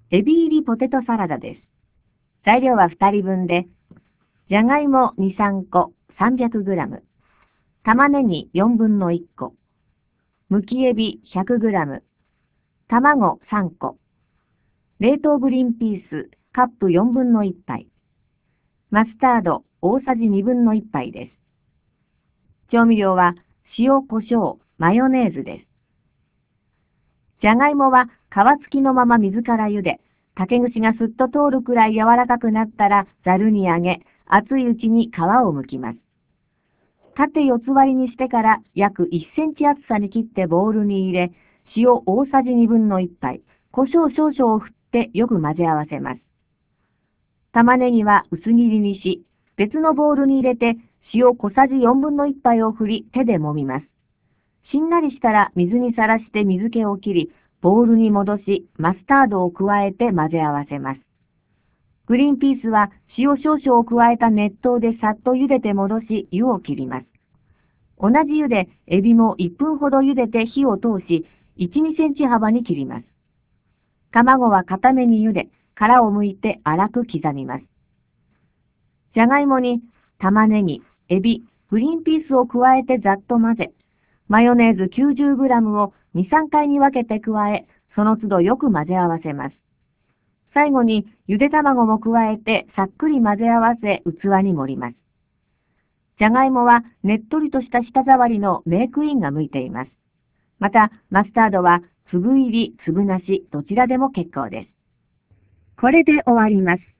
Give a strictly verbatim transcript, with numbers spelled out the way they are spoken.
エビ入りポテトサラダです。材料はふたりぶんで、じゃがいもに、さんこ、さんびゃくグラム、玉ねぎよんぶんのいっこ、むきエビひゃくグラム、卵さんこ、冷凍グリーンピースカップよんぶんのいちぱい、マスタード大さじにぶんのいちぱいです。調味料は塩、胡椒、マヨネーズです。じゃがいもは皮付きのまま水から茹で、竹串がすっと通るくらい柔らかくなったらざるにあげ、熱いうちに皮を剥きます。縦四つ割りにしてから約いっセンチ厚さに切ってボウルに入れ、塩大さじにぶんのいちぱい、胡椒少々を振ってよく混ぜ合わせます。玉ねぎは薄切りにし、別のボウルに入れて塩小さじよんぶんのいちぱいを振り手で揉みます。しんなりしたら水にさらして水気を切り、ボウルに戻し、マスタードを加えて混ぜ合わせます。グリーンピースは塩少々を加えた熱湯でさっと茹でて戻し、湯を切ります。同じ湯でエビもいっぷんほど茹でて火を通し、いち、にセンチ幅に切ります。卵は固めに茹で、殻を剥いて粗く刻みます。じゃがいもに玉ねぎ、エビ、グリーンピースを加えてざっと混ぜ、マヨネーズ きゅうじゅうグラム をに、さんかいに分けて加え、その都度よく混ぜ合わせます。最後にゆで卵も加えてさっくり混ぜ合わせ器に盛ります。じゃがいもはねっとりとした舌触りのメークインが向いています。また、マスタードは粒入り、粒なし、どちらでも結構です。これで終わります。